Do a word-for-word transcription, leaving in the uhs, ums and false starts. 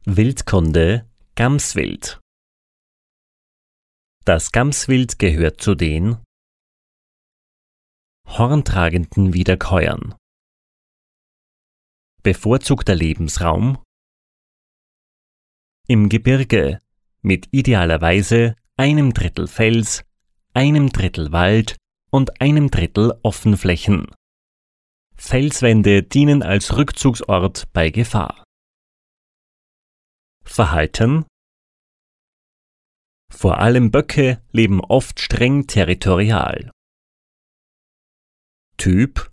Wildkunde Gamswild. Das Gamswild gehört zu den horntragenden Wiederkäuern. Bevorzugter Lebensraum im Gebirge mit idealerweise einem Drittel Fels, einem Drittel Wald und einem Drittel Offenflächen. Felswände dienen als Rückzugsort bei Gefahr. Verhalten: Vor allem Böcke leben oft streng territorial. Typ: